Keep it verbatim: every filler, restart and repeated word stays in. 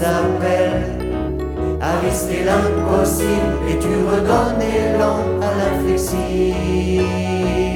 appelle à risquer l'impossible et tu redonnes élan à l'inflexible.